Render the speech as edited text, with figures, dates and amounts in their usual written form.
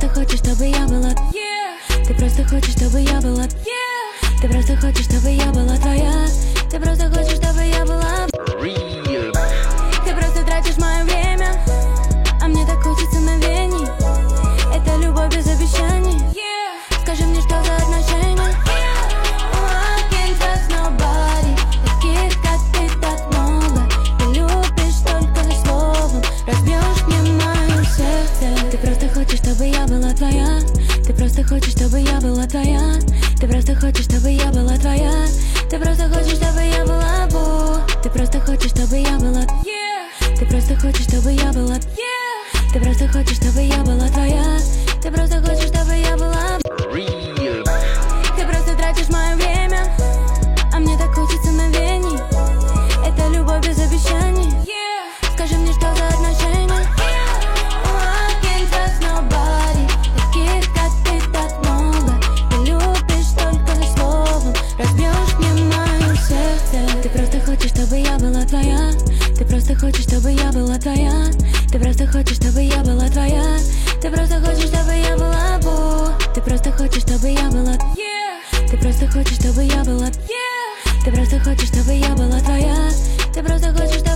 просто хочешь, чтобы я была. Ты просто хочешь, чтобы я была. Ты просто хочешь, чтобы я была твоя. Ты просто хочешь, чтобы я была. Ты просто тратишь мое время, а мне так хочется мгновений. Это любовь без обещаний. Скажи мне, что за отношения. I can't trust nobody. Таких, как ты, так много. Ты любишь только словом. Разбьешь мне мое сердце. Ты просто хочешь, чтобы я была твоя. Ты просто хочешь, чтобы я была твоя. Ты просто хочешь, чтобы я была твоя. Ты просто хочешь, чтобы я была бу. Ты просто хочешь, чтобы я была. Ты просто хочешь, чтобы я была. Ты просто хочешь, чтобы я была твоя. Ты просто хочешь, чтобы я была. Ты просто тратишь мое время, а мне так хочется мгновений. Это любовь без обещаний. Скажи мне, что за отношения. I can't trust nobody. Таких, как ты, так много. Ты любишь только словом. Разбьешь мне мое сердце. Ты просто хочешь, чтобы я была твоя. Ты просто хочешь, чтобы я была твоя. Ты просто хочешь, чтобы я была твоя. Ты просто хочешь, чтобы я была бу. Ты просто хочешь, чтобы я была. Ты просто хочешь, чтобы я была. Ты просто хочешь, чтобы я была твоя. Ты просто хочешь, чтобы